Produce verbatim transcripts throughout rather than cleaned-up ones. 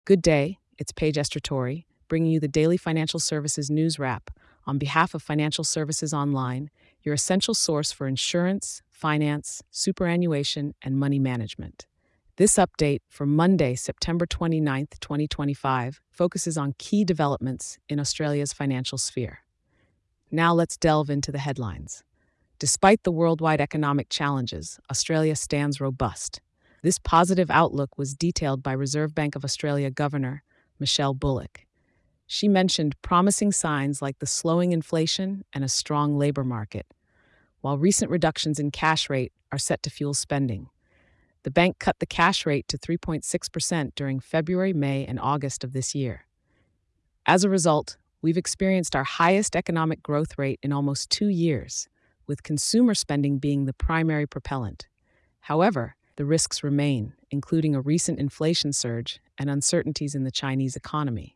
Good day, it's Paige Estratori, bringing you the daily financial services news wrap on behalf of Financial Services Online, your essential source for insurance, finance, superannuation, and money management. This update for Monday, September twenty-ninth, twenty twenty-five, focuses on key developments in Australia's financial sphere. Now let's delve into the headlines. Despite the worldwide economic challenges, Australia stands robust. This positive outlook was detailed by Reserve Bank of Australia Governor Michelle Bullock. She mentioned promising signs like the slowing inflation and a strong labor market, while recent reductions in cash rate are set to fuel spending. The bank cut the cash rate to three point six percent during February, May, and August of this year. As a result, we've experienced our highest economic growth rate in almost two years, with consumer spending being the primary propellant. However, the risks remain, including a recent inflation surge and uncertainties in the Chinese economy.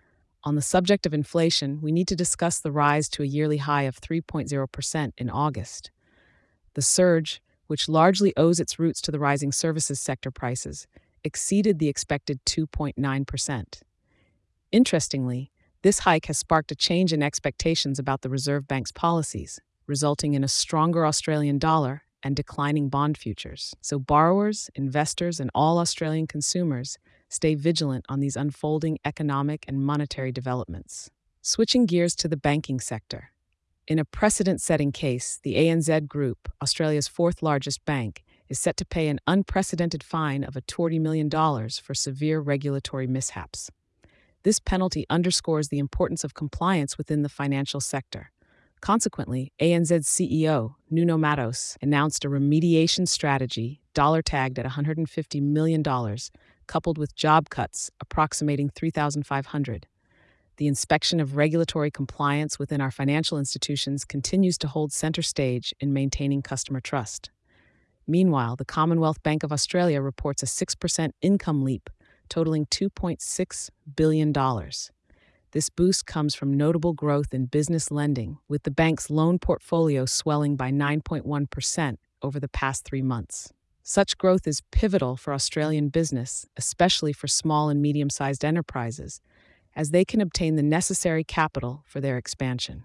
On the subject of inflation, we need to discuss the rise to a yearly high of three point zero percent in August. The surge, which largely owes its roots to the rising services sector prices, exceeded the expected two point nine percent. Interestingly, this hike has sparked a change in expectations about the Reserve Bank's policies, resulting in a stronger Australian dollar and declining bond futures. So borrowers, investors, and all Australian consumers stay vigilant on these unfolding economic and monetary developments. Switching gears to the banking sector. In a precedent-setting case, the A N Z Group, Australia's fourth largest bank, is set to pay an unprecedented fine of twenty million dollars for severe regulatory mishaps. This penalty underscores the importance of compliance within the financial sector. Consequently, A N Z's C E O, Nuno Matos, announced a remediation strategy, dollar-tagged at one hundred fifty million dollars, coupled with job cuts approximating three thousand five hundred. The inspection of regulatory compliance within our financial institutions continues to hold center stage in maintaining customer trust. Meanwhile, the Commonwealth Bank of Australia reports a six percent income leap, totaling two point six billion dollars. This boost comes from notable growth in business lending, with the bank's loan portfolio swelling by nine point one percent over the past three months. Such growth is pivotal for Australian business, especially for small and medium-sized enterprises, as they can obtain the necessary capital for their expansion.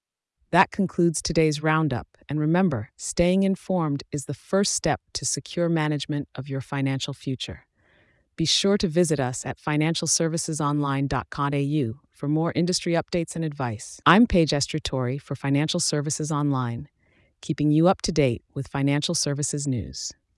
That concludes today's roundup, and remember, staying informed is the first step to secure management of your financial future. Be sure to visit us at financial services online dot com dot a u for more industry updates and advice. I'm Paige Estratori for Financial Services Online, keeping you up to date with financial services news.